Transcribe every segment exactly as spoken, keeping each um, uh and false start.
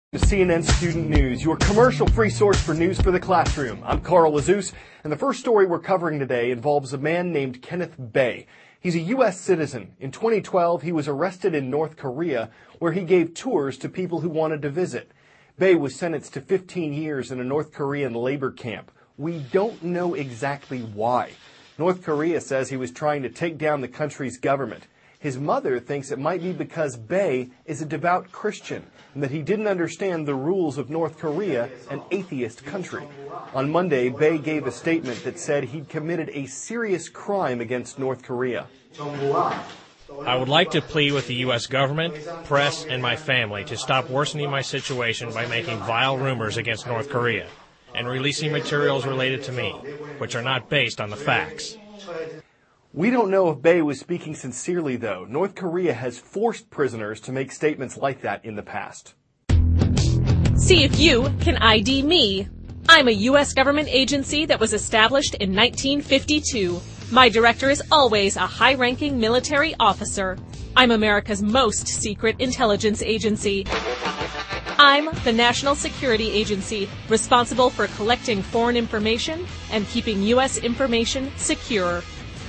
C N N Student News, your commercial-free source for news for the classroom. I'm Carl Azus, and the first story we're covering today involves a man named Kenneth Bae. He's a U S citizen. In twenty twelve, he was arrested in North Korea, where he gave tours to people who wanted to visit. Bae was sentenced to fifteen years in a North Korean labor camp. We don't know exactly why. North Korea says he was trying to take down the country's government. His mother thinks it might be because Bae is a devout Christian and that he didn't understand the rules of North Korea, an atheist country. On Monday, Bae gave a statement that said he'd committed a serious crime against North Korea. I would like to plead with the U S government, press, and my family to stop worsening my situation by making vile rumors against North Korea and releasing materials related to me, which are not based on the facts. We don't know if Bae was speaking sincerely, though. North Korea has forced prisoners to make statements like that in the past. See if you can I D me. I'm a U S government agency that was established in nineteen fifty-two. My director is always a high-ranking military officer. I'm America's most secret intelligence agency. I'm the National Security Agency, responsible for collecting foreign information and keeping U S information secure.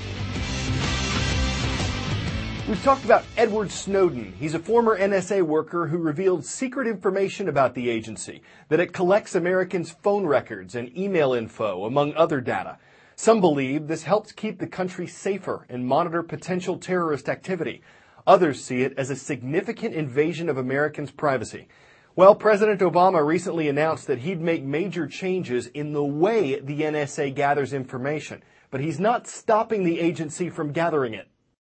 We've talked about Edward Snowden. He's a former N S A worker who revealed secret information about the agency, that it collects Americans' phone records and email info, among other data. Some believe this helps keep the country safer and monitor potential terrorist activity. Others see it as a significant invasion of Americans' privacy. Well, President Obama recently announced that he'd make major changes in the way the N S A gathers information, but he's not stopping the agency from gathering it.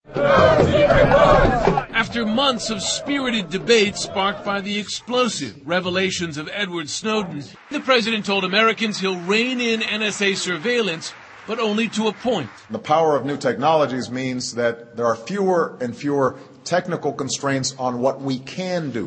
After months of spirited debate sparked by the explosive revelations of Edward Snowden, the president told Americans he'll rein in N S A surveillance, but only to a point. The power of new technologies means that there are fewer and fewer technical constraints on what we can do.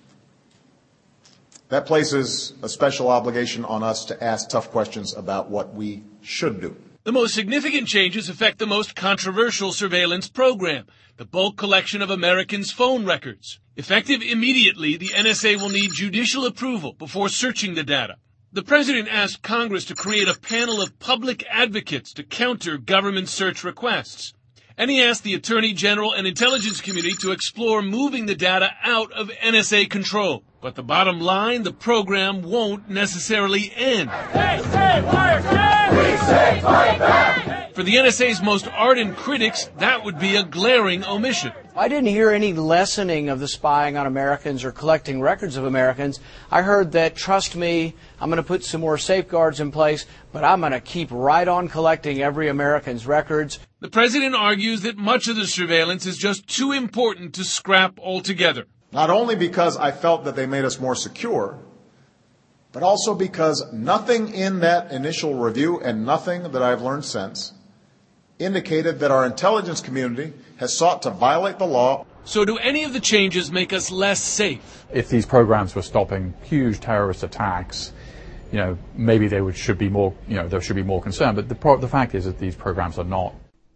That places a special obligation on us to ask tough questions about what we should do. The most significant changes affect the most controversial surveillance program, the bulk collection of Americans' phone records. Effective immediately, the N S A will need judicial approval before searching the data. The president asked Congress to create a panel of public advocates to counter government search requests. And he asked the Attorney General and intelligence community to explore moving the data out of N S A control. But the bottom line, the program won't necessarily end. They say Wiretap! We say fight back! For the N S A's most ardent critics, that would be a glaring omission. I didn't hear any lessening of the spying on Americans or collecting records of Americans. I heard that, trust me, I'm going to put some more safeguards in place, but I'm going to keep right on collecting every American's records. The president argues that much of the surveillance is just too important to scrap altogether. Not only because I felt that they made us more secure, but also because nothing in that initial review and nothing that I've learned since indicated that our intelligence community has sought to violate the law. So do any of the changes make us less safe? If these programs were stopping huge terrorist attacks, you know, maybe they would should be more, you know, there should be more concern. But the pro- the fact is that these programs are not.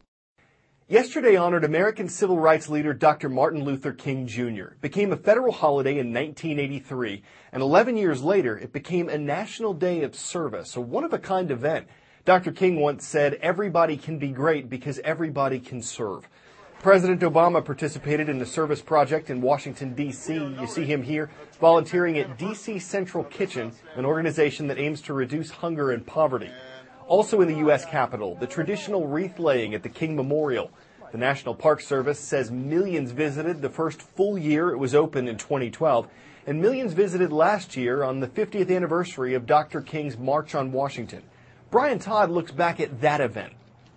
Yesterday honored American civil rights leader Doctor Martin Luther King Junior It became a federal holiday in nineteen eighty-three, and eleven years later, it became a national day of service, a one-of-a-kind event. Doctor King once said, "Everybody can be great because everybody can serve." President Obama participated in the service project in Washington, D C You see him here volunteering at D C Central Kitchen, an organization that aims to reduce hunger and poverty. Also in the U S Capitol, the traditional wreath laying at the King Memorial. The National Park Service says millions visited the first full year it was open in twenty twelve, and millions visited last year on the fiftieth anniversary of Doctor King's March on Washington. Brian Todd looks back at that event.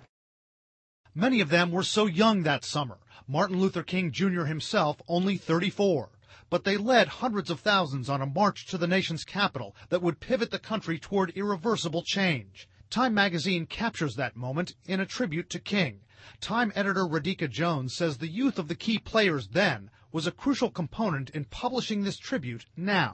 Many of them were so young that summer. Martin Luther King Junior himself only thirty-four. But they led hundreds of thousands on a march to the nation's capital that would pivot the country toward irreversible change. Time magazine captures that moment in a tribute to King. Time editor Radhika Jones says the youth of the key players then was a crucial component in publishing this tribute now.